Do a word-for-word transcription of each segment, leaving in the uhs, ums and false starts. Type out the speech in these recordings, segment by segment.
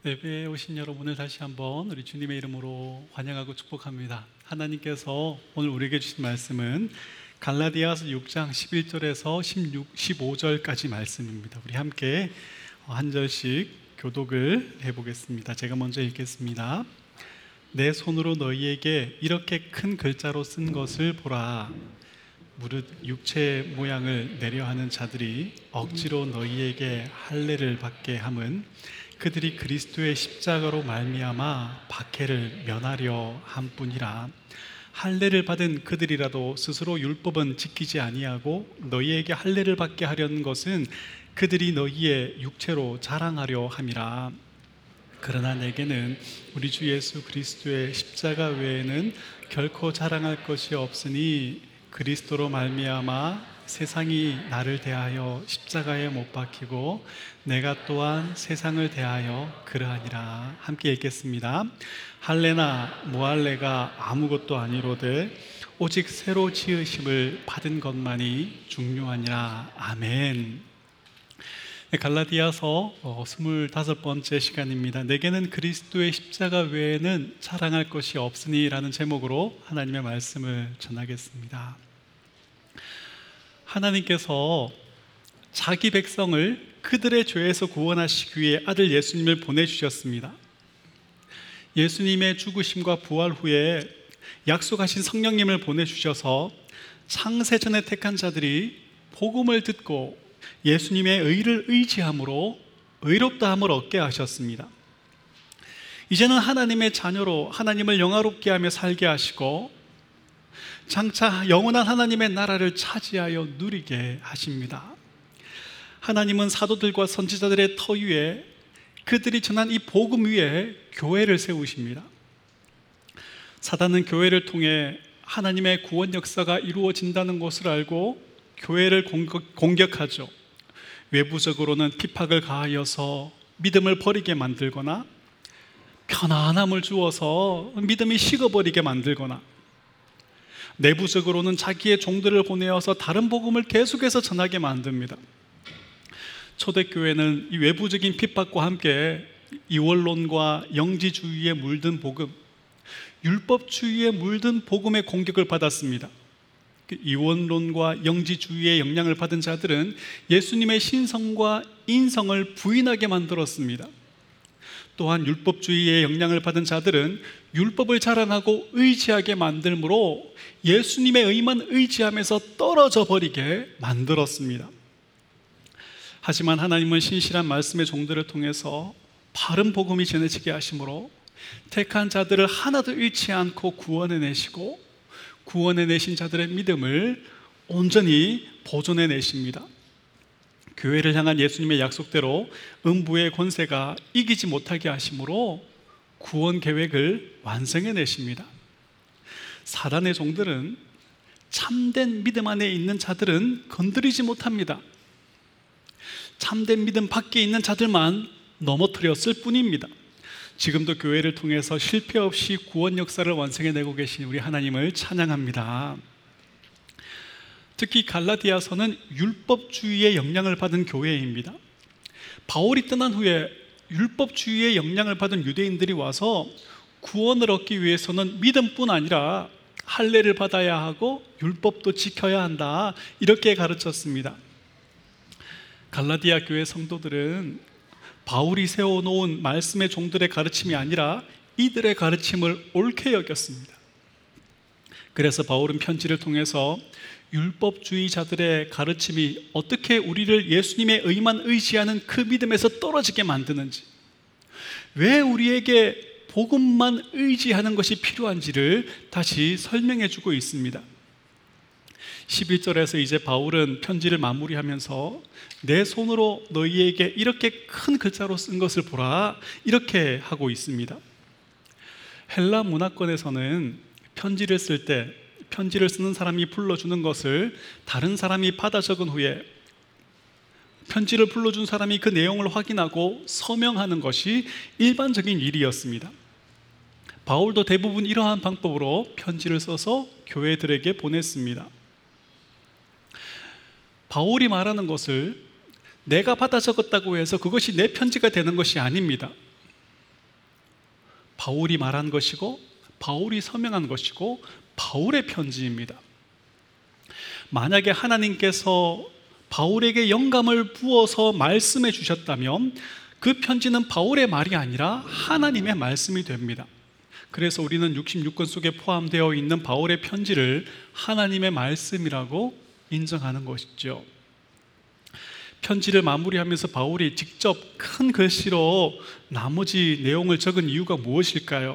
예배에 오신 여러분을 다시 한번 우리 주님의 이름으로 환영하고 축복합니다. 하나님께서 오늘 우리에게 주신 말씀은 갈라디아서 육 장 십일 절에서 십육, 십오 절까지 말씀입니다. 우리 함께 한 절씩 교독을 해보겠습니다. 제가 먼저 읽겠습니다. 내 손으로 너희에게 이렇게 큰 글자로 쓴 것을 보라. 무릇 육체 모양을 내려하는 자들이 억지로 너희에게 할례를 받게 함은 그들이 그리스도의 십자가로 말미암아 박해를 면하려 함뿐이라. 할례를 받은 그들이라도 스스로 율법은 지키지 아니하고 너희에게 할례를 받게 하려는 것은 그들이 너희의 육체로 자랑하려 함이라. 그러나 내게는 우리 주 예수 그리스도의 십자가 외에는 결코 자랑할 것이 없으니 그리스도로 말미암아 세상이 나를 대하여 십자가에 못 박히고 내가 또한 세상을 대하여 그러하니라. 함께 읽겠습니다. 할례나 무할례가 아무것도 아니로되 오직 새로 지으심을 받은 것만이 중요하니라. 아멘. 갈라디아서 스물다섯 번째 시간입니다. 내게는 그리스도의 십자가 외에는 자랑할 것이 없으니 라는 제목으로 하나님의 말씀을 전하겠습니다. 하나님께서 자기 백성을 그들의 죄에서 구원하시기 위해 아들 예수님을 보내주셨습니다. 예수님의 죽으심과 부활 후에 약속하신 성령님을 보내주셔서 창세전에 택한 자들이 복음을 듣고 예수님의 의를 의지함으로 의롭다함을 얻게 하셨습니다. 이제는 하나님의 자녀로 하나님을 영화롭게 하며 살게 하시고 장차 영원한 하나님의 나라를 차지하여 누리게 하십니다. 하나님은 사도들과 선지자들의 터 위에 그들이 전한 이 복음 위에 교회를 세우십니다. 사단은 교회를 통해 하나님의 구원 역사가 이루어진다는 것을 알고 교회를 공격, 공격하죠. 외부적으로는 핍박을 가하여서 믿음을 버리게 만들거나 편안함을 주어서 믿음이 식어버리게 만들거나 내부적으로는 자기의 종들을 보내어서 다른 복음을 계속해서 전하게 만듭니다. 초대교회는 이 외부적인 핍박과 함께 이원론과 영지주의에 물든 복음, 율법주의에 물든 복음의 공격을 받았습니다. 이원론과 영지주의의 영향을 받은 자들은 예수님의 신성과 인성을 부인하게 만들었습니다. 또한 율법주의의 영향을 받은 자들은 율법을 자랑하고 의지하게 만들므로 예수님의 의만 의지하면서 떨어져 버리게 만들었습니다. 하지만 하나님은 신실한 말씀의 종들을 통해서 바른 복음이 전해지게 하심으로 택한 자들을 하나도 잃지 않고 구원해내시고 구원해내신 자들의 믿음을 온전히 보존해내십니다. 교회를 향한 예수님의 약속대로 음부의 권세가 이기지 못하게 하심으로 구원 계획을 완성해내십니다. 사단의 종들은 참된 믿음 안에 있는 자들은 건드리지 못합니다. 참된 믿음 밖에 있는 자들만 넘어뜨렸을 뿐입니다. 지금도 교회를 통해서 실패 없이 구원 역사를 완성해내고 계신 우리 하나님을 찬양합니다. 특히 갈라디아서는 율법주의의 영향을 받은 교회입니다. 바울이 떠난 후에 율법주의의 영향을 받은 유대인들이 와서 구원을 얻기 위해서는 믿음뿐 아니라 할례를 받아야 하고 율법도 지켜야 한다, 이렇게 가르쳤습니다. 갈라디아 교회 성도들은 바울이 세워놓은 말씀의 종들의 가르침이 아니라 이들의 가르침을 옳게 여겼습니다. 그래서 바울은 편지를 통해서 율법주의자들의 가르침이 어떻게 우리를 예수님의 의만 의지하는 그 믿음에서 떨어지게 만드는지, 왜 우리에게 복음만 의지하는 것이 필요한지를 다시 설명해 주고 있습니다. 십일 절에서 이제 바울은 편지를 마무리하면서 내 손으로 너희에게 이렇게 큰 글자로 쓴 것을 보라, 이렇게 하고 있습니다. 헬라 문화권에서는 편지를 쓸 때 편지를 쓰는 사람이 불러주는 것을 다른 사람이 받아 적은 후에 편지를 불러준 사람이 그 내용을 확인하고 서명하는 것이 일반적인 일이었습니다. 바울도 대부분 이러한 방법으로 편지를 써서 교회들에게 보냈습니다. 바울이 말하는 것을 내가 받아 적었다고 해서 그것이 내 편지가 되는 것이 아닙니다. 바울이 말한 것이고 바울이 서명한 것이고 바울의 편지입니다. 만약에 하나님께서 바울에게 영감을 부어서 말씀해 주셨다면 그 편지는 바울의 말이 아니라 하나님의 말씀이 됩니다. 그래서 우리는 육십육 권 속에 포함되어 있는 바울의 편지를 하나님의 말씀이라고 인정하는 것이죠. 편지를 마무리하면서 바울이 직접 큰 글씨로 나머지 내용을 적은 이유가 무엇일까요?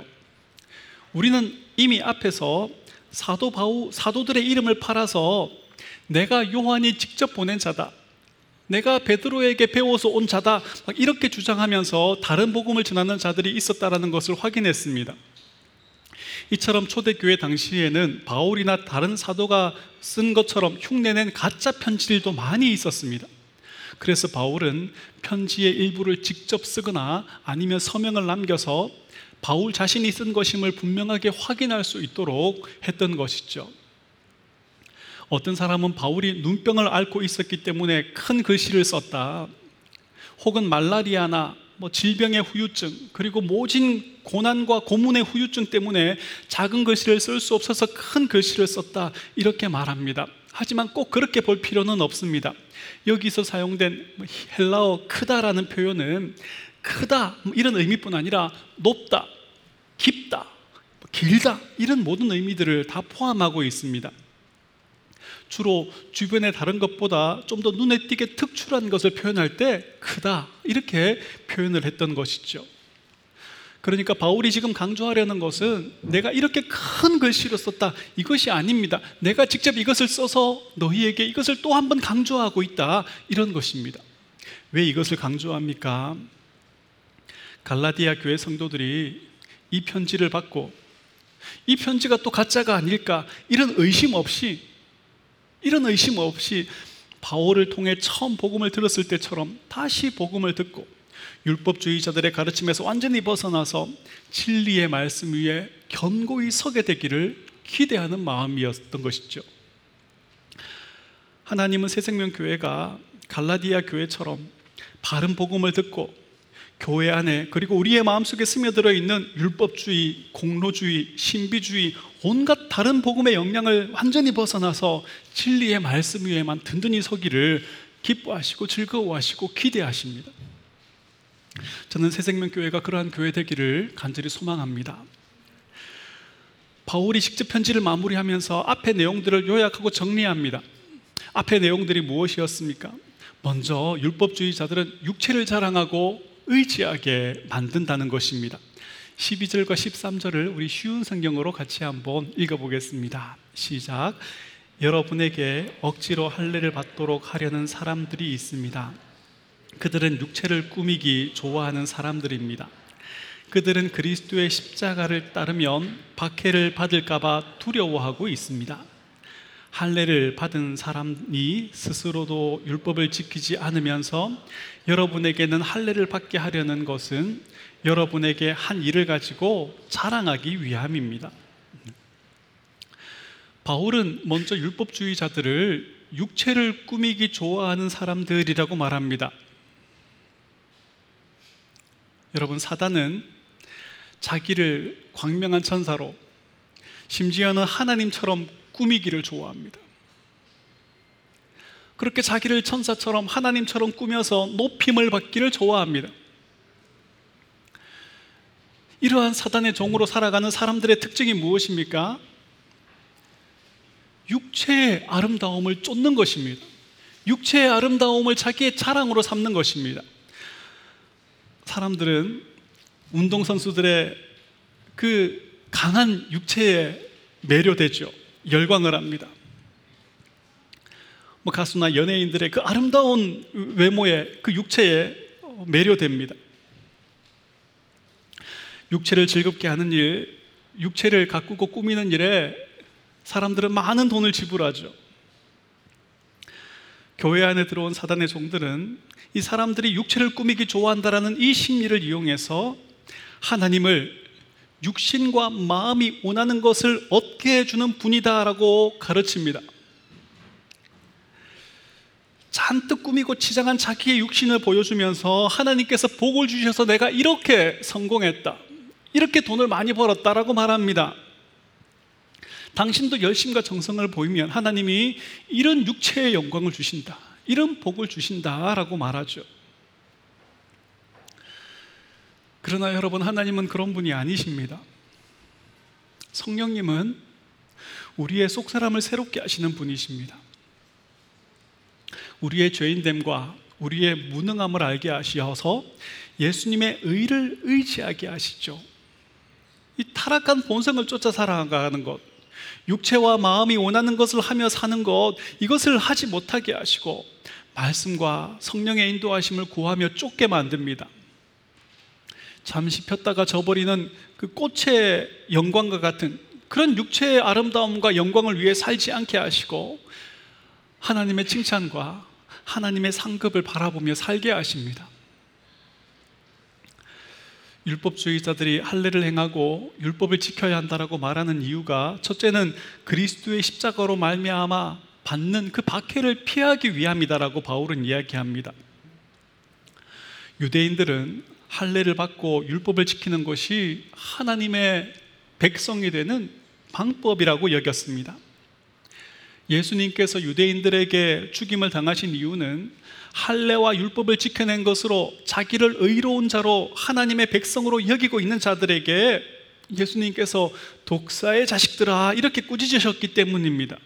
우리는 이미 앞에서 사도 바울, 사도들의 이름을 팔아서 내가 요한이 직접 보낸 자다, 내가 베드로에게 배워서 온 자다, 이렇게 주장하면서 다른 복음을 전하는 자들이 있었다는 것을 확인했습니다. 이처럼 초대교회 당시에는 바울이나 다른 사도가 쓴 것처럼 흉내낸 가짜 편지들도 많이 있었습니다. 그래서 바울은 편지의 일부를 직접 쓰거나 아니면 서명을 남겨서 바울 자신이 쓴 것임을 분명하게 확인할 수 있도록 했던 것이죠. 어떤 사람은 바울이 눈병을 앓고 있었기 때문에 큰 글씨를 썼다, 혹은 말라리아나 뭐 질병의 후유증, 그리고 모진 고난과 고문의 후유증 때문에 작은 글씨를 쓸 수 없어서 큰 글씨를 썼다, 이렇게 말합니다. 하지만 꼭 그렇게 볼 필요는 없습니다. 여기서 사용된 헬라어 크다라는 표현은 크다 이런 의미뿐 아니라 높다, 깊다, 길다 이런 모든 의미들을 다 포함하고 있습니다. 주로 주변의 다른 것보다 좀 더 눈에 띄게 특출한 것을 표현할 때 크다 이렇게 표현을 했던 것이죠. 그러니까 바울이 지금 강조하려는 것은 내가 이렇게 큰 글씨로 썼다, 이것이 아닙니다. 내가 직접 이것을 써서 너희에게 이것을 또 한 번 강조하고 있다, 이런 것입니다. 왜 이것을 강조합니까? 갈라디아 교회 성도들이 이 편지를 받고 이 편지가 또 가짜가 아닐까, 이런 의심 없이 이런 의심 없이 바울을 통해 처음 복음을 들었을 때처럼 다시 복음을 듣고 율법주의자들의 가르침에서 완전히 벗어나서 진리의 말씀 위에 견고히 서게 되기를 기대하는 마음이었던 것이죠. 하나님은 새생명교회가 갈라디아 교회처럼 바른 복음을 듣고 교회 안에, 그리고 우리의 마음속에 스며들어 있는 율법주의, 공로주의, 신비주의, 온갖 다른 복음의 영향을 완전히 벗어나서 진리의 말씀 위에만 든든히 서기를 기뻐하시고 즐거워하시고 기대하십니다. 저는 새생명교회가 그러한 교회 되기를 간절히 소망합니다. 바울이 직접 편지를 마무리하면서 앞의 내용들을 요약하고 정리합니다. 앞의 내용들이 무엇이었습니까? 먼저 율법주의자들은 육체를 자랑하고 의지하게 만든다는 것입니다. 십이 절과 십삼 절을 우리 쉬운 성경으로 같이 한번 읽어보겠습니다. 시작. 여러분에게 억지로 할례를 받도록 하려는 사람들이 있습니다. 그들은 육체를 꾸미기 좋아하는 사람들입니다. 그들은 그리스도의 십자가를 따르면 박해를 받을까 봐 두려워하고 있습니다. 할례를 받은 사람이 스스로도 율법을 지키지 않으면서 여러분에게는 할례를 받게 하려는 것은 여러분에게 한 일을 가지고 자랑하기 위함입니다. 바울은 먼저 율법주의자들을 육체를 꾸미기 좋아하는 사람들이라고 말합니다. 여러분, 사단은 자기를 광명한 천사로, 심지어는 하나님처럼 꾸미기를 좋아합니다. 그렇게 자기를 천사처럼 하나님처럼 꾸며서 높임을 받기를 좋아합니다. 이러한 사단의 종으로 살아가는 사람들의 특징이 무엇입니까? 육체의 아름다움을 쫓는 것입니다. 육체의 아름다움을 자기의 자랑으로 삼는 것입니다. 사람들은 운동선수들의 그 강한 육체에 매료되죠. 열광을 합니다. 뭐 가수나 연예인들의 그 아름다운 외모에, 그 육체에 매료됩니다. 육체를 즐겁게 하는 일, 육체를 가꾸고 꾸미는 일에 사람들은 많은 돈을 지불하죠. 교회 안에 들어온 사단의 종들은 이 사람들이 육체를 꾸미기 좋아한다라는 이 심리를 이용해서 하나님을 육신과 마음이 원하는 것을 얻게 해주는 분이다라고 가르칩니다. 잔뜩 꾸미고 치장한 자기의 육신을 보여주면서 하나님께서 복을 주셔서 내가 이렇게 성공했다, 이렇게 돈을 많이 벌었다라고 말합니다. 당신도 열심과 정성을 보이면 하나님이 이런 육체의 영광을 주신다, 이런 복을 주신다라고 말하죠. 그러나 여러분, 하나님은 그런 분이 아니십니다. 성령님은 우리의 속사람을 새롭게 하시는 분이십니다. 우리의 죄인됨과 우리의 무능함을 알게 하시어서 예수님의 의를 의지하게 하시죠. 이 타락한 본성을 쫓아 살아가는 것, 육체와 마음이 원하는 것을 하며 사는 것, 이것을 하지 못하게 하시고 말씀과 성령의 인도하심을 구하며 쫓게 만듭니다. 잠시 폈다가 져버리는 그 꽃의 영광과 같은 그런 육체의 아름다움과 영광을 위해 살지 않게 하시고 하나님의 칭찬과 하나님의 상급을 바라보며 살게 하십니다. 율법주의자들이 할례를 행하고 율법을 지켜야 한다라고 말하는 이유가, 첫째는 그리스도의 십자가로 말미암아 받는 그 박해를 피하기 위함이다라고 바울은 이야기합니다. 유대인들은 할례를 받고 율법을 지키는 것이 하나님의 백성이 되는 방법이라고 여겼습니다. 예수님께서 유대인들에게 죽임을 당하신 이유는 할례와 율법을 지켜낸 것으로 자기를 의로운 자로 하나님의 백성으로 여기고 있는 자들에게 예수님께서 독사의 자식들아 이렇게 꾸짖으셨기 때문입니다.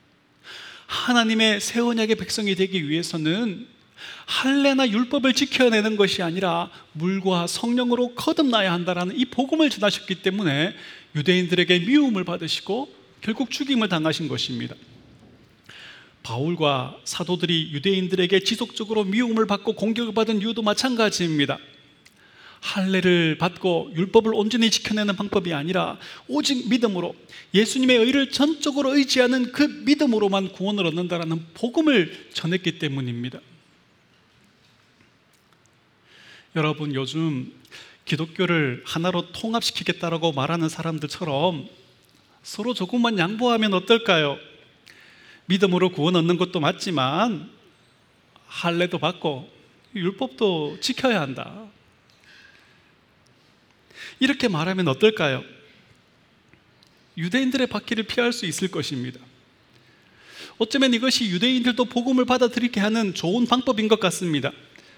하나님의 새 언약의 백성이 되기 위해서는 할례나 율법을 지켜내는 것이 아니라 물과 성령으로 거듭나야 한다라는 이 복음을 전하셨기 때문에 유대인들에게 미움을 받으시고 결국 죽임을 당하신 것입니다. 바울과 사도들이 유대인들에게 지속적으로 미움을 받고 공격을 받은 이유도 마찬가지입니다. 할례를 받고 율법을 온전히 지켜내는 방법이 아니라 오직 믿음으로 예수님의 의를 전적으로 의지하는 그 믿음으로만 구원을 얻는다라는 복음을 전했기 때문입니다. 여러분, 요즘 기독교를 하나로 통합시키겠다라고 말하는 사람들처럼 서로 조금만 양보하면 어떨까요? 믿음으로 구원 얻는 것도 맞지만 할례도 받고 율법도 지켜야 한다, 이렇게 말하면 어떨까요? 유대인들의 박해를 피할 수 있을 것입니다. 어쩌면 이것이 유대인들도 복음을 받아들이게 하는 좋은 방법인 것 같습니다.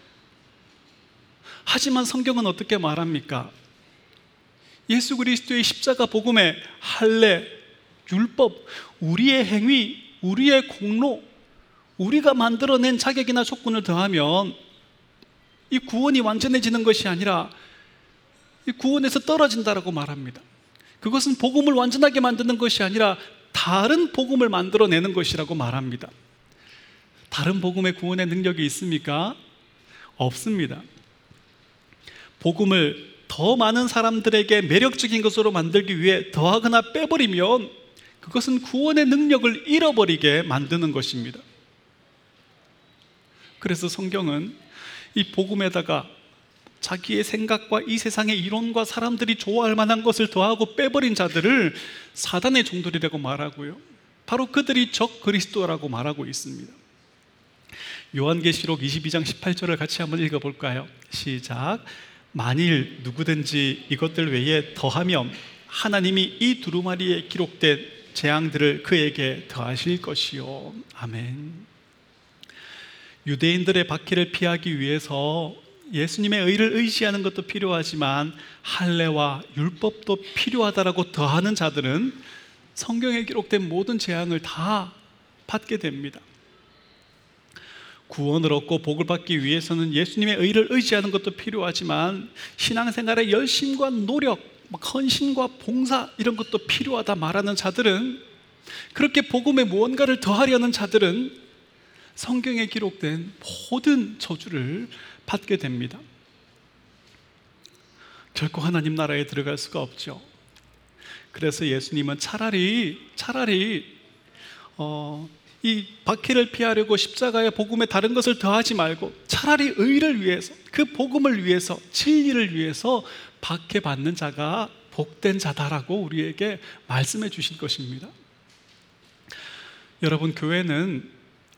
하지만 성경은 어떻게 말합니까? 예수 그리스도의 십자가 복음의 할례, 율법, 우리의 행위, 우리의 공로, 우리가 만들어낸 자격이나 조건을 더하면 이 구원이 완전해지는 것이 아니라 이 구원에서 떨어진다라고 말합니다. 그것은 복음을 완전하게 만드는 것이 아니라 다른 복음을 만들어내는 것이라고 말합니다. 다른 복음의 구원의 능력이 있습니까? 없습니다. 복음을 더 많은 사람들에게 매력적인 것으로 만들기 위해 더하거나 빼버리면 그것은 구원의 능력을 잃어버리게 만드는 것입니다. 그래서 성경은 이 복음에다가 자기의 생각과 이 세상의 이론과 사람들이 좋아할 만한 것을 더하고 빼버린 자들을 사단의 종들이라고 말하고요, 바로 그들이 적 그리스도라고 말하고 있습니다. 요한계시록 이십이 장 십팔 절을 같이 한번 읽어볼까요? 시작. 만일 누구든지 이것들 외에 더하면 하나님이 이 두루마리에 기록된 재앙들을 그에게 더하실 것이요. 아멘. 유대인들의 박해를 피하기 위해서 예수님의 의를 의지하는 것도 필요하지만 할례와 율법도 필요하다라고 더하는 자들은 성경에 기록된 모든 재앙을 다 받게 됩니다. 구원을 얻고 복을 받기 위해서는 예수님의 의를 의지하는 것도 필요하지만 신앙생활의 열심과 노력, 헌신과 봉사 이런 것도 필요하다 말하는 자들은, 그렇게 복음에 무언가를 더하려는 자들은 성경에 기록된 모든 저주를 받게 됩니다. 결코 하나님 나라에 들어갈 수가 없죠. 그래서 예수님은 차라리 차라리 어, 이 박해를 피하려고 십자가의 복음에 다른 것을 더하지 말고 차라리 의를 위해서, 그 복음을 위해서, 진리를 위해서 박해받는 자가 복된 자다라고 우리에게 말씀해 주신 것입니다. 여러분, 교회는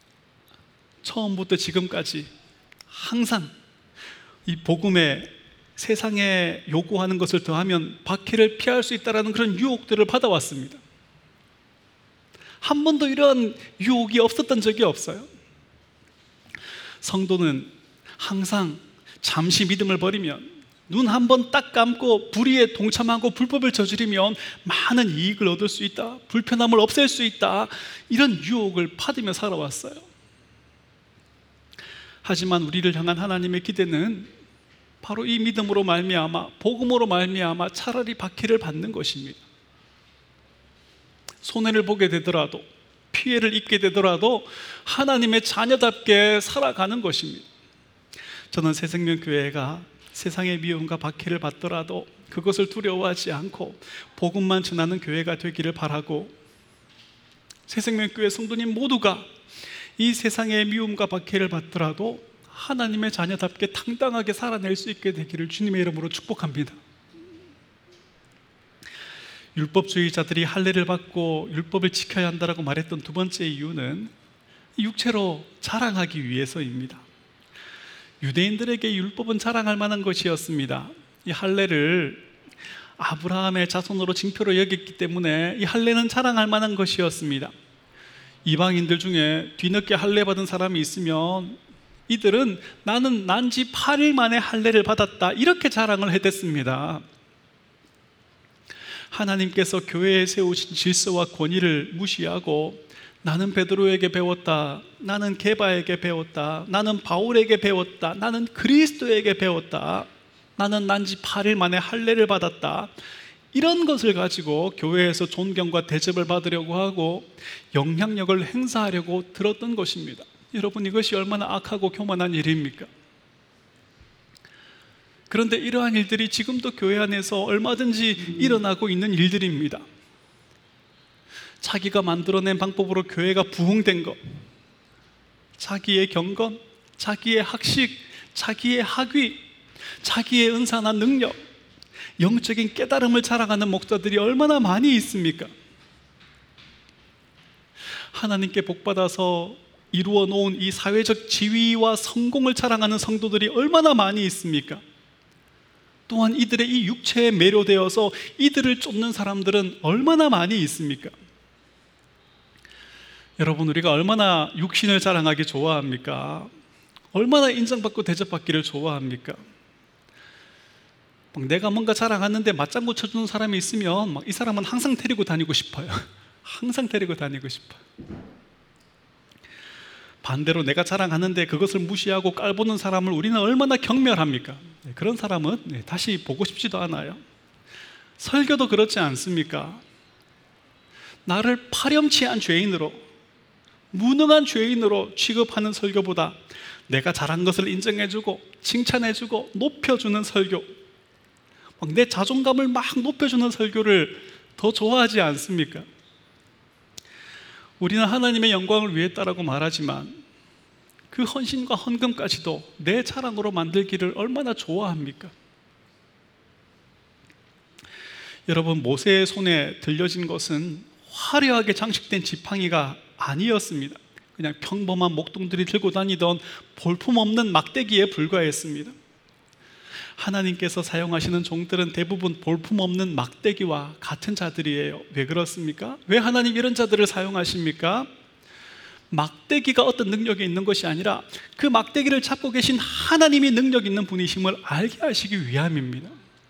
처음부터 지금까지 항상 이 복음의 세상에 요구하는 것을 더하면 박해를 피할 수 있다는 그런 유혹들을 받아왔습니다. 한 번도 이런 유혹이 없었던 적이 없어요. 성도는 항상 잠시 믿음을 버리면, 눈 한 번 딱 감고 불의에 동참하고 불법을 저지르면 많은 이익을 얻을 수 있다, 불편함을 없앨 수 있다, 이런 유혹을 받으며 살아왔어요. 하지만 우리를 향한 하나님의 기대는 바로 이 믿음으로 말미암아, 복음으로 말미암아 차라리 박해를 받는 것입니다. 손해를 보게 되더라도, 피해를 입게 되더라도 하나님의 자녀답게 살아가는 것입니다. 저는 새생명교회가 세상의 미움과 박해를 받더라도 그것을 두려워하지 않고 복음만 전하는 교회가 되기를 바라고, 새생명교회 성도님 모두가 이 세상의 미움과 박해를 받더라도 하나님의 자녀답게 당당하게 살아낼 수 있게 되기를 주님의 이름으로 축복합니다. 율법주의자들이 할례를 받고 율법을 지켜야 한다고 말했던 두 번째 이유는 육체로 자랑하기 위해서입니다. 유대인들에게 율법은 자랑할 만한 것이었습니다. 이 할례를 아브라함의 자손으로 징표로 여겼기 때문에 이 할례는 자랑할 만한 것이었습니다. 이방인들 중에 뒤늦게 할례 받은 사람이 있으면 이들은 나는 난 지 팔 일 만에 할례를 받았다, 이렇게 자랑을 해댔습니다. 하나님께서 교회에 세우신 질서와 권위를 무시하고 나는 베드로에게 배웠다, 나는 게바에게 배웠다, 나는 바울에게 배웠다, 나는 그리스도에게 배웠다, 나는 난 지 팔 일 만에 할례를 받았다, 이런 것을 가지고 교회에서 존경과 대접을 받으려고 하고 영향력을 행사하려고 들었던 것입니다. 여러분, 이것이 얼마나 악하고 교만한 일입니까? 그런데 이러한 일들이 지금도 교회 안에서 얼마든지 일어나고 있는 일들입니다. 자기가 만들어낸 방법으로 교회가 부흥된 것, 자기의 경건, 자기의 학식, 자기의 학위, 자기의 은사나 능력, 영적인 깨달음을 자랑하는 목사들이 얼마나 많이 있습니까? 하나님께 복받아서 이루어 놓은 이 사회적 지위와 성공을 자랑하는 성도들이 얼마나 많이 있습니까? 또한 이들의 이 육체에 매료되어서 이들을 쫓는 사람들은 얼마나 많이 있습니까? 여러분, 우리가 얼마나 육신을 자랑하기 좋아합니까? 얼마나 인정받고 대접받기를 좋아합니까? 막 내가 뭔가 자랑하는데 맞장구 쳐주는 사람이 있으면 막 이 사람은 항상 데리고 다니고 싶어요. 항상 데리고 다니고 싶어요. 반대로 내가 자랑하는데 그것을 무시하고 깔보는 사람을 우리는 얼마나 경멸합니까? 네, 그런 사람은 네, 다시 보고 싶지도 않아요. 설교도 그렇지 않습니까? 나를 파렴치한 죄인으로, 무능한 죄인으로 취급하는 설교보다 내가 잘한 것을 인정해주고 칭찬해주고 높여주는 설교, 막 내 자존감을 막 높여주는 설교를 더 좋아하지 않습니까? 우리는 하나님의 영광을 위했다라고 말하지만 그 헌신과 헌금까지도 내 자랑으로 만들기를 얼마나 좋아합니까? 여러분, 모세의 손에 들려진 것은 화려하게 장식된 지팡이가 아니었습니다. 그냥 평범한 목동들이 들고 다니던 볼품없는 막대기에 불과했습니다. 하나님께서 사용하시는 종들은 대부분 볼품없는 막대기와 같은 자들이에요. 왜 그렇습니까? 왜 하나님 이런 자들을 사용하십니까? 막대기가 어떤 능력이 있는 것이 아니라 그 막대기를 잡고 계신 하나님이 능력 있는 분이심을 알게 하시기 위함입니다.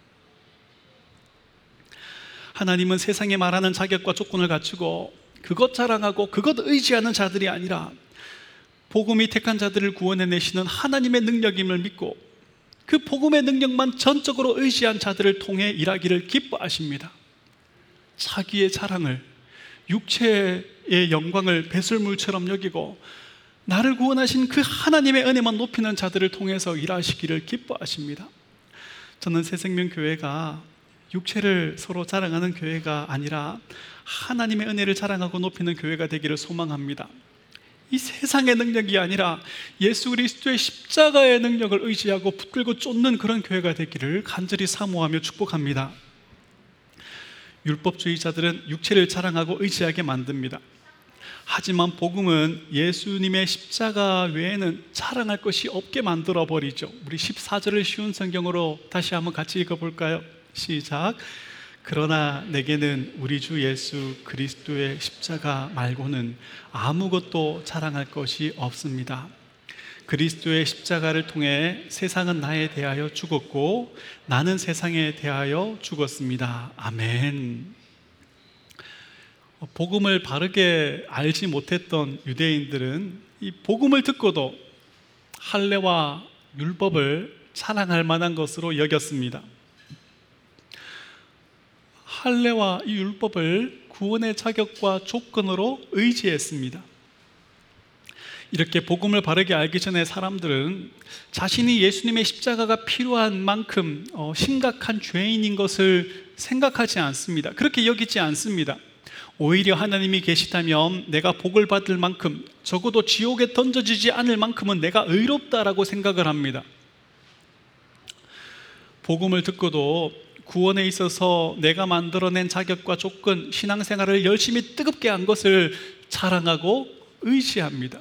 하나님은 세상에 말하는 자격과 조건을 갖추고 그것 자랑하고 그것 의지하는 자들이 아니라 복음이 택한 자들을 구원해내시는 하나님의 능력임을 믿고 그 복음의 능력만 전적으로 의지한 자들을 통해 일하기를 기뻐하십니다. 자기의 자랑을, 육체의 영광을 배설물처럼 여기고 나를 구원하신 그 하나님의 은혜만 높이는 자들을 통해서 일하시기를 기뻐하십니다. 저는 새생명교회가 육체를 서로 자랑하는 교회가 아니라 하나님의 은혜를 자랑하고 높이는 교회가 되기를 소망합니다. 이 세상의 능력이 아니라 예수 그리스도의 십자가의 능력을 의지하고 붙들고 쫓는 그런 교회가 되기를 간절히 사모하며 축복합니다. 율법주의자들은 육체를 자랑하고 의지하게 만듭니다. 하지만 복음은 예수님의 십자가 외에는 자랑할 것이 없게 만들어 버리죠. 우리 십사 절을 쉬운 성경으로 다시 한번 같이 읽어볼까요? 시작. 그러나 내게는 우리 주 예수 그리스도의 십자가 말고는 아무것도 자랑할 것이 없습니다. 그리스도의 십자가를 통해 세상은 나에 대하여 죽었고 나는 세상에 대하여 죽었습니다. 아멘. 복음을 바르게 알지 못했던 유대인들은 이 복음을 듣고도 할례와 율법을 자랑할 만한 것으로 여겼습니다. 할례와 이 율법을 구원의 자격과 조건으로 의지했습니다. 이렇게 복음을 바르게 알기 전에 사람들은 자신이 예수님의 십자가가 필요한 만큼 어, 심각한 죄인인 것을 생각하지 않습니다. 그렇게 여기지 않습니다. 오히려 하나님이 계시다면 내가 복을 받을 만큼, 적어도 지옥에 던져지지 않을 만큼은 내가 의롭다라고 생각을 합니다. 복음을 듣고도 구원에 있어서 내가 만들어낸 자격과 조건, 신앙생활을 열심히 뜨겁게 한 것을 자랑하고 의지합니다.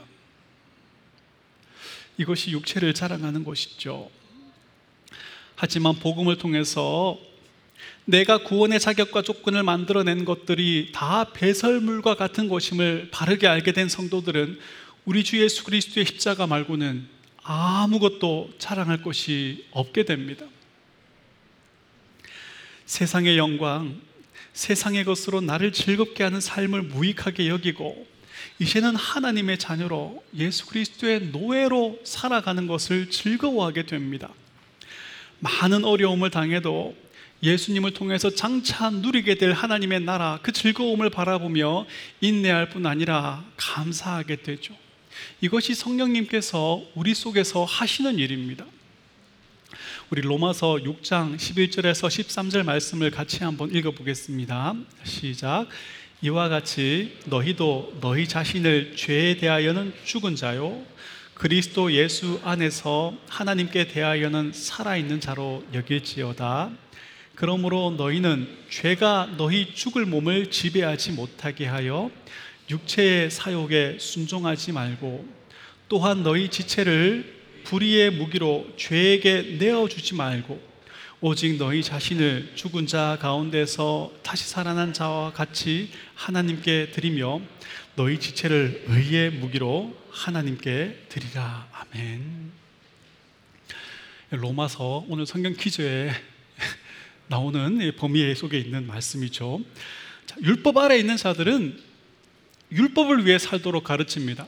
이것이 육체를 자랑하는 것이죠. 하지만 복음을 통해서 내가 구원의 자격과 조건을 만들어낸 것들이 다 배설물과 같은 것임을 바르게 알게 된 성도들은 우리 주 예수 그리스도의 십자가 말고는 아무것도 자랑할 것이 없게 됩니다. 세상의 영광, 세상의 것으로 나를 즐겁게 하는 삶을 무익하게 여기고 이제는 하나님의 자녀로 예수 그리스도의 노예로 살아가는 것을 즐거워하게 됩니다. 많은 어려움을 당해도 예수님을 통해서 장차 누리게 될 하나님의 나라, 그 즐거움을 바라보며 인내할 뿐 아니라 감사하게 되죠. 이것이 성령님께서 우리 속에서 하시는 일입니다. 우리 로마서 육 장 십일 절에서 십삼 절 말씀을 같이 한번 읽어보겠습니다. 시작. 이와 같이 너희도 너희 자신을 죄에 대하여는 죽은 자요 그리스도 예수 안에서 하나님께 대하여는 살아있는 자로 여길지어다. 그러므로 너희는 죄가 너희 죽을 몸을 지배하지 못하게 하여 육체의 사욕에 순종하지 말고 또한 너희 지체를 불의의 무기로 죄에게 내어주지 말고 오직 너희 자신을 죽은 자 가운데서 다시 살아난 자와 같이 하나님께 드리며 너희 지체를 의의 무기로 하나님께 드리라. 아멘. 로마서 오늘 성경 퀴즈에 나오는 범위 속에 있는 말씀이죠. 자, 율법 아래 있는 자들은 율법을 위해 살도록 가르칩니다.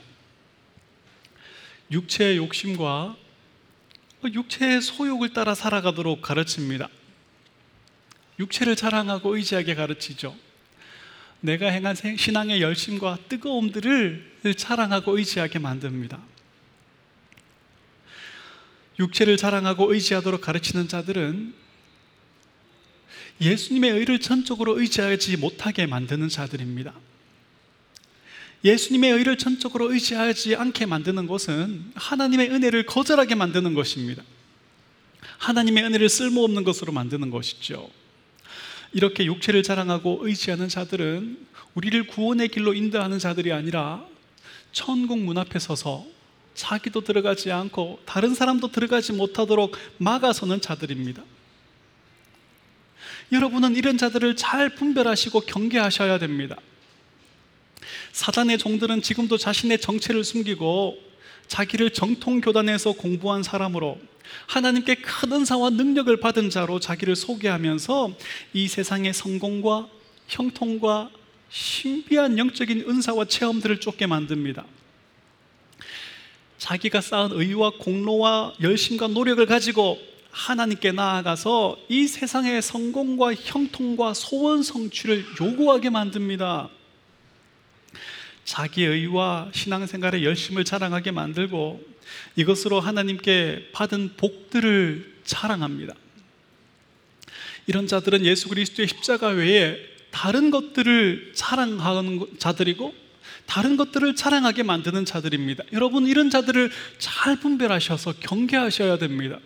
육체의 욕심과 육체의 소욕을 따라 살아가도록 가르칩니다. 육체를 자랑하고 의지하게 가르치죠. 내가 행한 신앙의 열심과 뜨거움들을 자랑하고 의지하게 만듭니다. 육체를 자랑하고 의지하도록 가르치는 자들은 예수님의 의를 전적으로 의지하지 못하게 만드는 자들입니다. 예수님의 의를 전적으로 의지하지 않게 만드는 것은 하나님의 은혜를 거절하게 만드는 것입니다. 하나님의 은혜를 쓸모없는 것으로 만드는 것이죠. 이렇게 육체를 자랑하고 의지하는 자들은 우리를 구원의 길로 인도하는 자들이 아니라 천국 문 앞에 서서 자기도 들어가지 않고 다른 사람도 들어가지 못하도록 막아서는 자들입니다. 여러분은 이런 자들을 잘 분별하시고 경계하셔야 됩니다. 사단의 종들은 지금도 자신의 정체를 숨기고 자기를 정통교단에서 공부한 사람으로 하나님께 큰 은사와 능력을 받은 자로 자기를 소개하면서 이 세상의 성공과 형통과 신비한 영적인 은사와 체험들을 쫓게 만듭니다. 자기가 쌓은 의와 공로와 열심과 노력을 가지고 하나님께 나아가서 이 세상의 성공과 형통과 소원 성취를 요구하게 만듭니다. 자기의 의와 신앙생활의 열심을 자랑하게 만들고 이것으로 하나님께 받은 복들을 자랑합니다. 이런 자들은 예수 그리스도의 십자가 외에 다른 것들을 자랑하는 자들이고 다른 것들을 자랑하게 만드는 자들입니다. 여러분, 이런 자들을 잘 분별하셔서 경계하셔야 됩니다.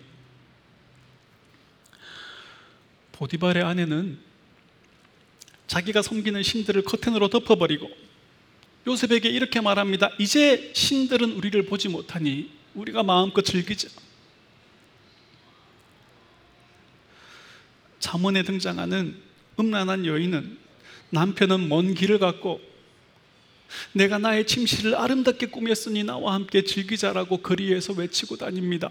보디발의 아내는 자기가 섬기는 신들을 커튼으로 덮어버리고 요셉에게 이렇게 말합니다. 이제 신들은 우리를 보지 못하니 우리가 마음껏 즐기자. 잠언에 등장하는 음란한 여인은 남편은 먼 길을 갔고 내가 나의 침실을 아름답게 꾸몄으니 나와 함께 즐기자라고 거리에서 외치고 다닙니다.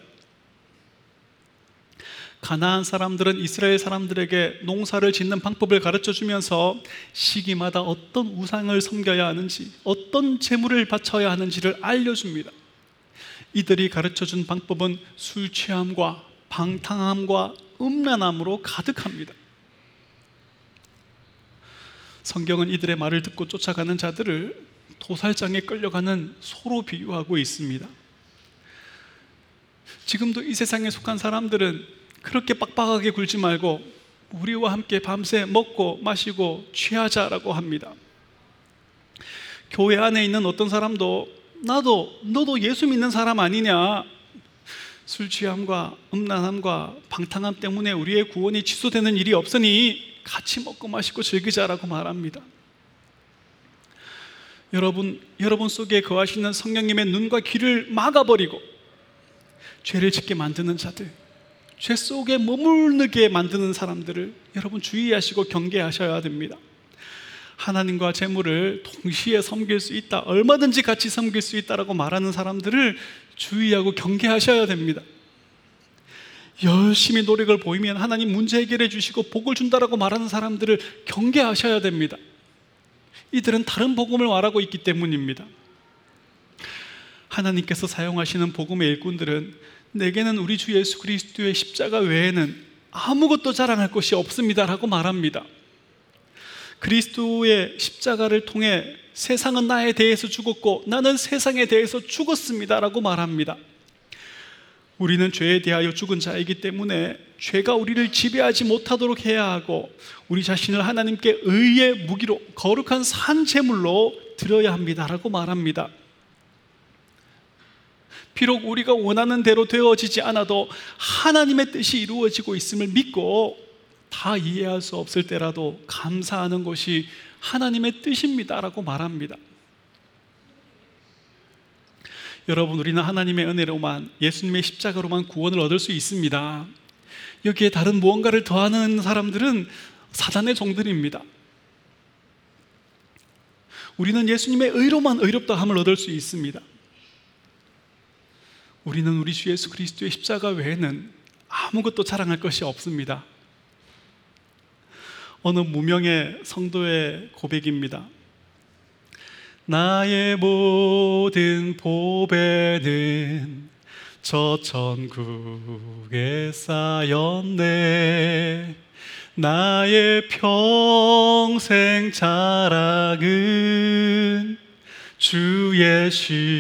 가나안 사람들은 이스라엘 사람들에게 농사를 짓는 방법을 가르쳐 주면서 시기마다 어떤 우상을 섬겨야 하는지, 어떤 제물을 바쳐야 하는지를 알려줍니다. 이들이 가르쳐 준 방법은 술 취함과 방탕함과 음란함으로 가득합니다. 성경은 이들의 말을 듣고 쫓아가는 자들을 도살장에 끌려가는 소로 비유하고 있습니다. 지금도 이 세상에 속한 사람들은 그렇게 빡빡하게 굴지 말고 우리와 함께 밤새 먹고 마시고 취하자라고 합니다. 교회 안에 있는 어떤 사람도 나도 너도 예수 믿는 사람 아니냐, 술 취함과 음란함과 방탕함 때문에 우리의 구원이 취소되는 일이 없으니 같이 먹고 마시고 즐기자라고 말합니다. 여러분, 여러분 속에 거하시는 성령님의 눈과 귀를 막아버리고 죄를 짓게 만드는 자들, 죄 속에 머무르게 만드는 사람들을 여러분 주의하시고 경계하셔야 됩니다. 하나님과 재물을 동시에 섬길 수 있다, 얼마든지 같이 섬길 수 있다라고 말하는 사람들을 주의하고 경계하셔야 됩니다. 열심히 노력을 보이면 하나님 문제 해결해 주시고 복을 준다라고 말하는 사람들을 경계하셔야 됩니다. 이들은 다른 복음을 말하고 있기 때문입니다. 하나님께서 사용하시는 복음의 일꾼들은 내게는 우리 주 예수 그리스도의 십자가 외에는 아무것도 자랑할 것이 없습니다라고 말합니다. 그리스도의 십자가를 통해 세상은 나에 대해서 죽었고 나는 세상에 대해서 죽었습니다라고 말합니다. 우리는 죄에 대하여 죽은 자이기 때문에 죄가 우리를 지배하지 못하도록 해야 하고 우리 자신을 하나님께 의의 무기로 거룩한 산 제물로 드려야 합니다라고 말합니다. 비록 우리가 원하는 대로 되어지지 않아도 하나님의 뜻이 이루어지고 있음을 믿고 다 이해할 수 없을 때라도 감사하는 것이 하나님의 뜻입니다라고 말합니다. 여러분, 우리는 하나님의 은혜로만, 예수님의 십자가로만 구원을 얻을 수 있습니다. 여기에 다른 무언가를 더하는 사람들은 사단의 종들입니다. 우리는 예수님의 의로만 의롭다함을 얻을 수 있습니다. 우리는 우리 주 예수 그리스도의 십자가 외에는 아무것도 자랑할 것이 없습니다. 어느 무명의 성도의 고백입니다. 나의 모든 보배는 저 천국에 쌓였네. 나의 평생 자랑은 주의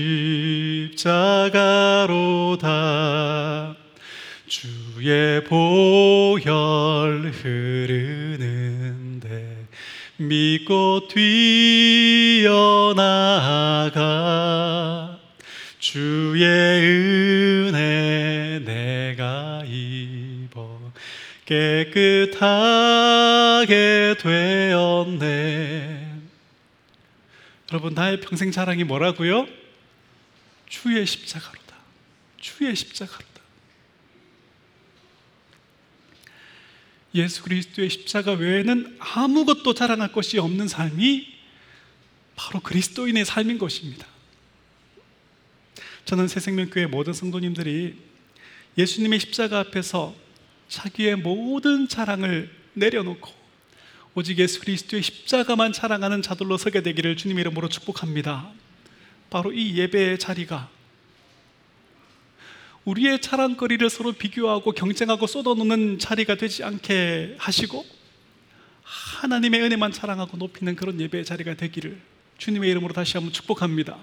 십자가로다. 주의 보혈 흐르는데 믿고 뛰어나가. 주의 은혜 내가 입어 깨끗하게 되었네. 여러분, 나의 평생 자랑이 뭐라고요? 주의 십자가로다. 주의 십자가로다. 예수 그리스도의 십자가 외에는 아무것도 자랑할 것이 없는 삶이 바로 그리스도인의 삶인 것입니다. 저는 새생명교회 모든 성도님들이 예수님의 십자가 앞에서 자기의 모든 자랑을 내려놓고 오직 예수 그리스도의 십자가만 자랑하는 자들로 서게 되기를 주님의 이름으로 축복합니다. 바로 이 예배의 자리가 우리의 자랑거리를 서로 비교하고 경쟁하고 쏟아놓는 자리가 되지 않게 하시고 하나님의 은혜만 자랑하고 높이는 그런 예배의 자리가 되기를 주님의 이름으로 다시 한번 축복합니다.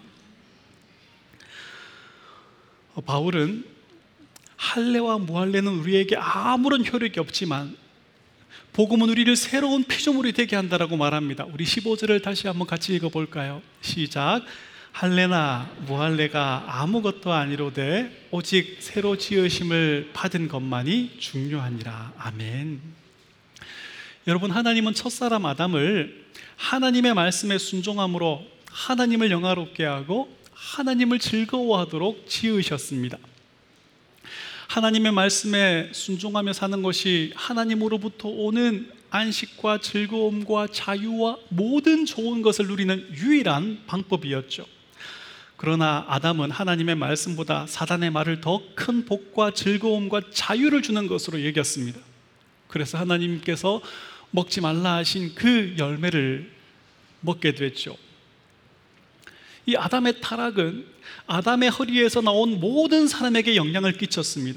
바울은 할례와 무할례는 우리에게 아무런 효력이 없지만 복음은 우리를 새로운 피조물이 되게 한다라고 말합니다. 우리 십오 절을 다시 한번 같이 읽어볼까요? 시작. 할례나 무할례가 아무것도 아니로되 오직 새로 지으심을 받은 것만이 중요하니라. 아멘. 여러분, 하나님은 첫사람 아담을 하나님의 말씀에 순종함으로 하나님을 영화롭게 하고 하나님을 즐거워하도록 지으셨습니다. 하나님의 말씀에 순종하며 사는 것이 하나님으로부터 오는 안식과 즐거움과 자유와 모든 좋은 것을 누리는 유일한 방법이었죠. 그러나 아담은 하나님의 말씀보다 사단의 말을 더 큰 복과 즐거움과 자유를 주는 것으로 여겼습니다. 그래서 하나님께서 먹지 말라 하신 그 열매를 먹게 됐죠. 이 아담의 타락은 아담의 허리에서 나온 모든 사람에게 영향을 끼쳤습니다.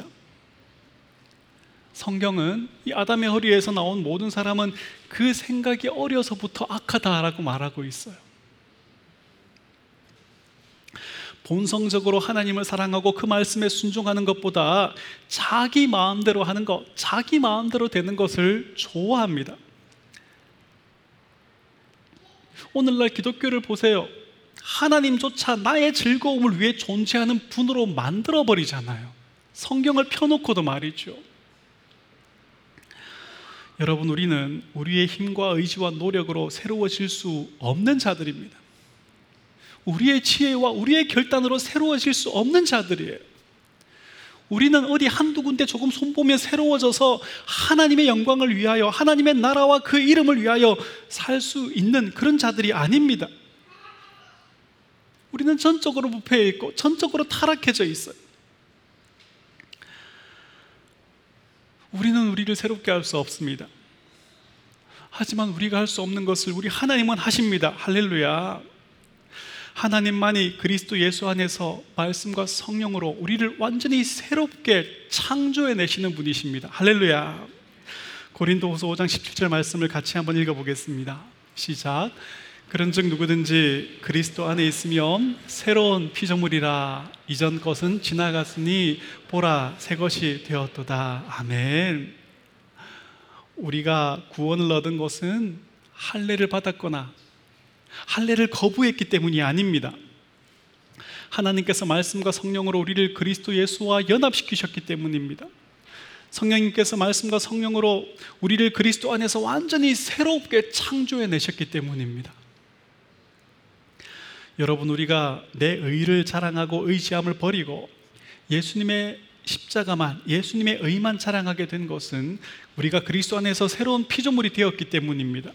성경은 이 아담의 허리에서 나온 모든 사람은 그 생각이 어려서부터 악하다라고 말하고 있어요. 본성적으로 하나님을 사랑하고 그 말씀에 순종하는 것보다 자기 마음대로 하는 것, 자기 마음대로 되는 것을 좋아합니다. 오늘날 기독교를 보세요. 하나님조차 나의 즐거움을 위해 존재하는 분으로 만들어버리잖아요. 성경을 펴놓고도 말이죠. 여러분, 우리는 우리의 힘과 의지와 노력으로 새로워질 수 없는 자들입니다. 우리의 지혜와 우리의 결단으로 새로워질 수 없는 자들이에요. 우리는 어디 한두 군데 조금 손보면 새로워져서 하나님의 영광을 위하여, 하나님의 나라와 그 이름을 위하여 살 수 있는 그런 자들이 아닙니다. 우리는 전적으로 부패해 있고 전적으로 타락해져 있어요. 우리는 우리를 새롭게 할 수 없습니다. 하지만 우리가 할 수 없는 것을 우리 하나님은 하십니다. 할렐루야. 하나님만이 그리스도 예수 안에서 말씀과 성령으로 우리를 완전히 새롭게 창조해 내시는 분이십니다. 할렐루야. 고린도후서 오 장 십칠 절 말씀을 같이 한번 읽어보겠습니다. 시작. 그런즉 누구든지 그리스도 안에 있으면 새로운 피조물이라. 이전 것은 지나갔으니 보라 새 것이 되었도다. 아멘. 우리가 구원을 얻은 것은 할례를 받았거나 할례를 거부했기 때문이 아닙니다. 하나님께서 말씀과 성령으로 우리를 그리스도 예수와 연합시키셨기 때문입니다. 성령님께서 말씀과 성령으로 우리를 그리스도 안에서 완전히 새롭게 창조해 내셨기 때문입니다. 여러분, 우리가 내 의를 자랑하고 의지함을 버리고 예수님의 십자가만, 예수님의 의만 자랑하게 된 것은 우리가 그리스도 안에서 새로운 피조물이 되었기 때문입니다.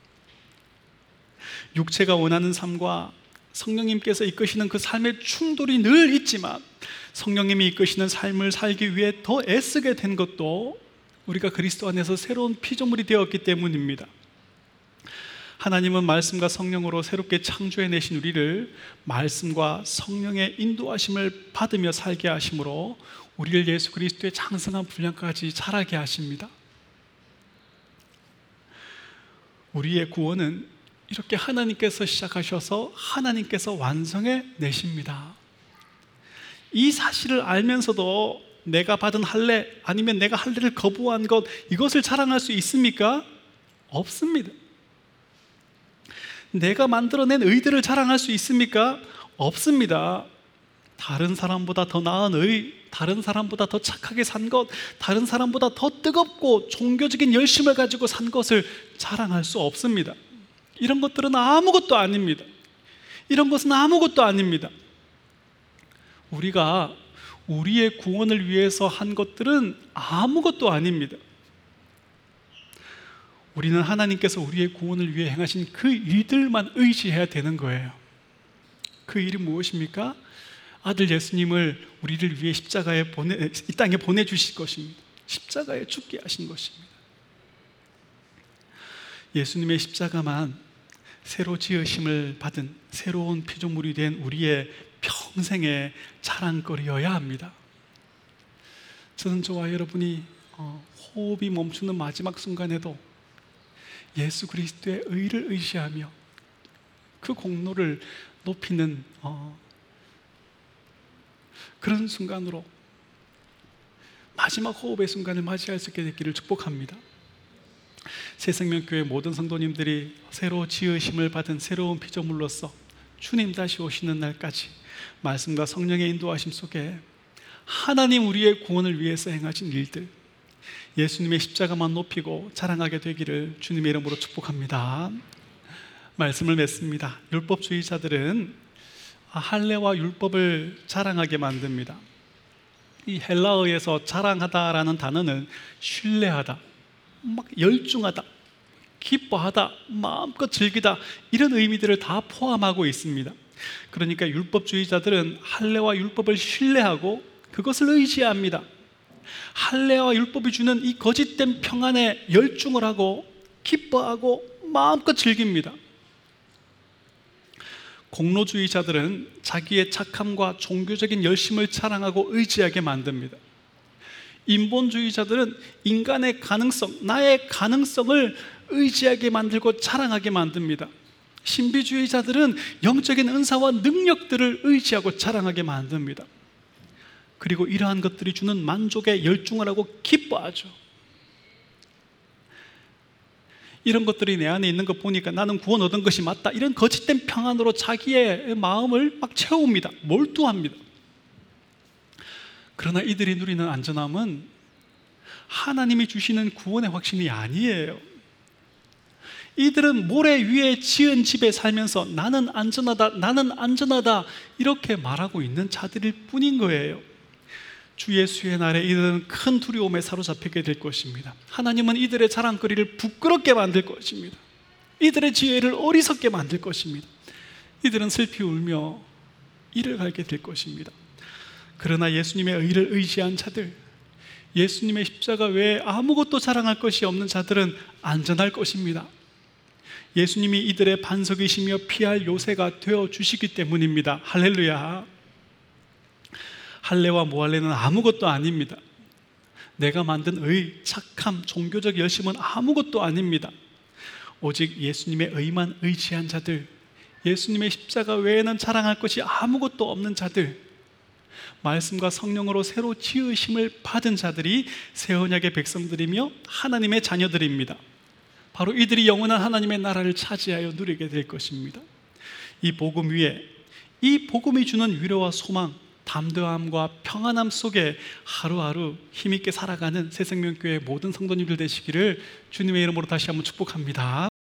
육체가 원하는 삶과 성령님께서 이끄시는 그 삶의 충돌이 늘 있지만 성령님이 이끄시는 삶을 살기 위해 더 애쓰게 된 것도 우리가 그리스도 안에서 새로운 피조물이 되었기 때문입니다. 하나님은 말씀과 성령으로 새롭게 창조해내신 우리를 말씀과 성령의 인도하심을 받으며 살게 하심으로 우리를 예수 그리스도의 장성한 분량까지 자라게 하십니다. 우리의 구원은 이렇게 하나님께서 시작하셔서 하나님께서 완성해 내십니다. 이 사실을 알면서도 내가 받은 할례 아니면 내가 할례를 거부한 것, 이것을 자랑할 수 있습니까? 없습니다. 내가 만들어낸 의들을 자랑할 수 있습니까? 없습니다. 다른 사람보다 더 나은 의, 다른 사람보다 더 착하게 산 것, 다른 사람보다 더 뜨겁고 종교적인 열심을 가지고 산 것을 자랑할 수 없습니다. 이런 것들은 아무것도 아닙니다. 이런 것은 아무것도 아닙니다. 우리가 우리의 구원을 위해서 한 것들은 아무것도 아닙니다. 우리는 하나님께서 우리의 구원을 위해 행하신 그 일들만 의지해야 되는 거예요. 그 일이 무엇입니까? 아들 예수님을 우리를 위해 십자가에 보내, 이 땅에 보내주실 것입니다. 십자가에 죽게 하신 것입니다. 예수님의 십자가만 새로 지으심을 받은 새로운 피조물이 된 우리의 평생의 자랑거리여야 합니다. 저는 저와 여러분이 호흡이 멈추는 마지막 순간에도 예수 그리스도의 의를 의지하며 그 공로를 높이는 그런 순간으로 마지막 호흡의 순간을 맞이할 수 있게 되기를 축복합니다. 새생명교회 모든 성도님들이 새로 지으심을 받은 새로운 피조물로서 주님 다시 오시는 날까지 말씀과 성령의 인도하심 속에 하나님 우리의 구원을 위해서 행하신 일들, 예수님의 십자가만 높이고 자랑하게 되기를 주님의 이름으로 축복합니다. 말씀을 맺습니다. 율법주의자들은 할례와 율법을 자랑하게 만듭니다. 이 헬라어에서 자랑하다라는 단어는 신뢰하다, 막 열중하다, 기뻐하다, 마음껏 즐기다, 이런 의미들을 다 포함하고 있습니다. 그러니까 율법주의자들은 할례와 율법을 신뢰하고 그것을 의지합니다. 할례와 율법이 주는 이 거짓된 평안에 열중을 하고 기뻐하고 마음껏 즐깁니다. 공로주의자들은 자기의 착함과 종교적인 열심을 자랑하고 의지하게 만듭니다. 인본주의자들은 인간의 가능성, 나의 가능성을 의지하게 만들고 자랑하게 만듭니다. 신비주의자들은 영적인 은사와 능력들을 의지하고 자랑하게 만듭니다. 그리고 이러한 것들이 주는 만족에 열중을 하고 기뻐하죠. 이런 것들이 내 안에 있는 것 보니까 나는 구원 얻은 것이 맞다, 이런 거짓된 평안으로 자기의 마음을 막 채웁니다. 몰두합니다. 그러나 이들이 누리는 안전함은 하나님이 주시는 구원의 확신이 아니에요. 이들은 모래 위에 지은 집에 살면서 나는 안전하다, 나는 안전하다 이렇게 말하고 있는 자들일 뿐인 거예요. 주 예수의 날에 이들은 큰 두려움에 사로잡히게 될 것입니다. 하나님은 이들의 자랑거리를 부끄럽게 만들 것입니다. 이들의 지혜를 어리석게 만들 것입니다. 이들은 슬피 울며 이를 갈게 될 것입니다. 그러나 예수님의 의를 의지한 자들, 예수님의 십자가 외에 아무것도 자랑할 것이 없는 자들은 안전할 것입니다. 예수님이 이들의 반석이시며 피할 요새가 되어주시기 때문입니다. 할렐루야. 할례와 무할례는 아무것도 아닙니다. 내가 만든 의, 착함, 종교적 열심은 아무것도 아닙니다. 오직 예수님의 의만 의지한 자들, 예수님의 십자가 외에는 자랑할 것이 아무것도 없는 자들, 말씀과 성령으로 새로 지으심을 받은 자들이 새 언약의 백성들이며 하나님의 자녀들입니다. 바로 이들이 영원한 하나님의 나라를 차지하여 누리게 될 것입니다. 이 복음 위에, 이 복음이 주는 위로와 소망, 담대함과 평안함 속에 하루하루 힘있게 살아가는 새생명교회 모든 성도님들 되시기를 주님의 이름으로 다시 한번 축복합니다.